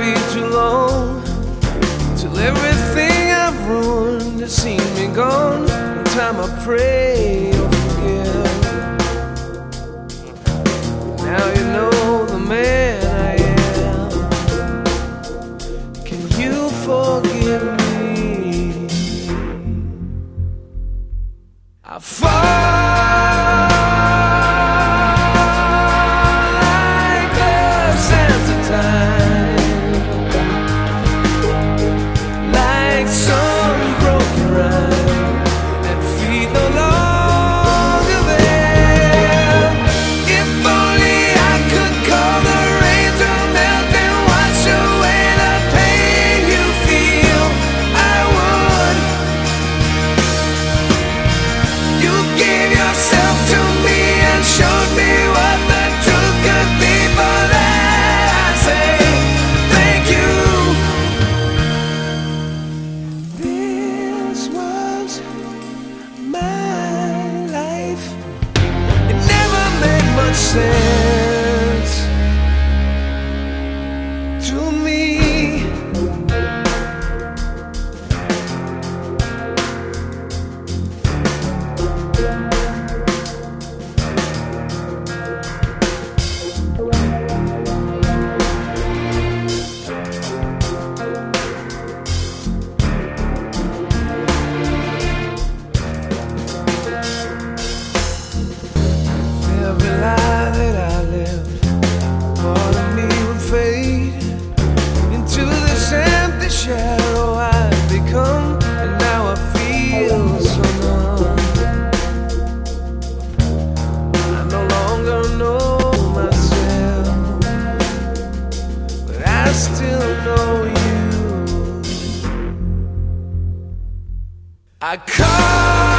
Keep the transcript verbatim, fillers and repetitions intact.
be too long till everything I've ruined has seen me gone. In time I pray you'll forgive. Now you know the man I am. Can you forgive me? I fall sense to me. Every lie that I lived, part of me would fade into this empty shadow I've become, and now I feel so numb. I no longer know myself, but I still know you. I call